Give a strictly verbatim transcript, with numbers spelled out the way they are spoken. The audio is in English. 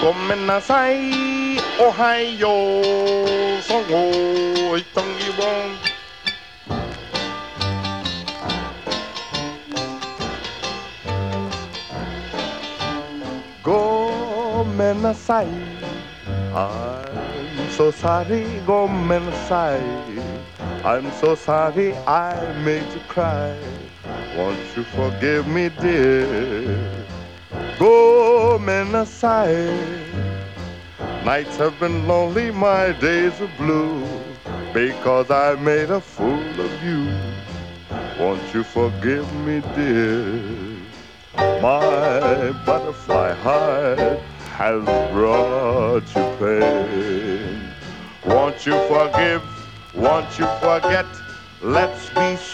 ごめんなさいおはようそごいとぎぼんごめんなさい I'm so sorry ごめんなさい I'm so sorry I made you cry Won't you forgive me dear ごめんなさい Nights have been lonely, my days are blue Because I made a fool of you Won't you forgive me dear My butterfly heart has brought you pain Won't you forgive, won't you forget Let's be